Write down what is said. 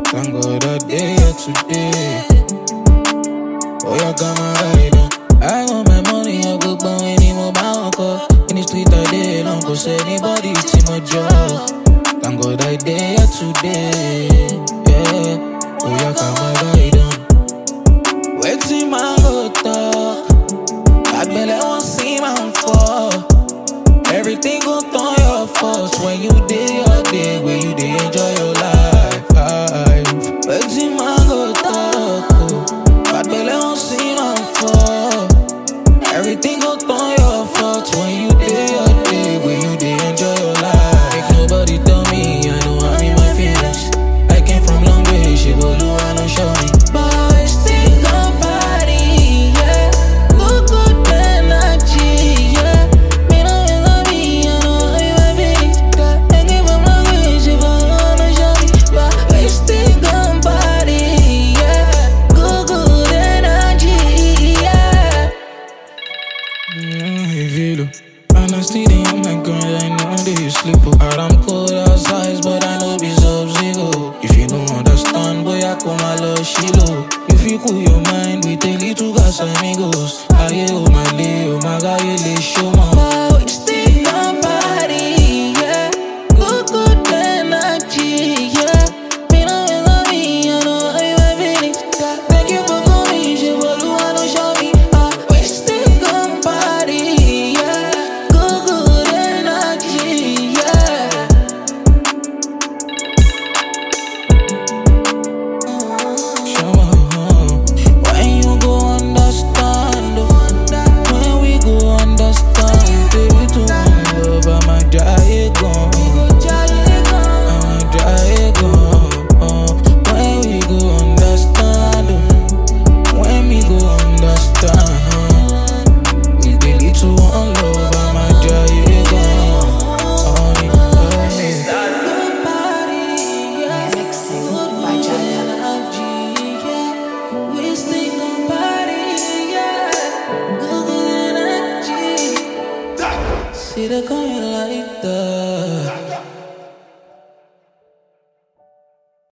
Thank God that day or today. Oh, you got my right on. I want my money, I go buy any more banco. In the street I did, don't go say anybody, it's my job. Thank God that day or today. Yeah, oh, you got my right on. Waiting my go talk. I bet I won't see my fall. Everything gon' turn your fault when you day your day, when you day enjoy your life. Waiting my go talk. I bet I won't see my fall. Everything gon' turn your fault when you day your day, when you day enjoy your life. Make nobody tell me I know I'm in my feelings. I came from long way, she will do I don't show me. But I still gon' party, yeah. Good energy, yeah. Me know you love me, I know I'm in my feelings. I came from long way, she will do I don't show me. But I still gon' party, yeah. Good energy, yeah. Feel and I still in my grind, I know that you sleep. Out I'm cold outside, but I know be sub-zero. If you don't understand, boy, I come a love Shilo. If you cool your mind with a little gas amigos, I oh my guy, you show my. But we still gon' party, yeah. Good energy, yeah. Me know you love me, I know I'm in my feelings. Thank you for coming, she will do I don't show me. We still gon' party, yeah. Good energy, yeah. Show me, when you go understand, when we go understand, baby, to one love, I'm a dry gone. I'm a dry gone. When we go understand, when we go understand, we really to one love, I'm a dry gone. Mixing by Jaya. We still gon' party, yeah. Good energy. See the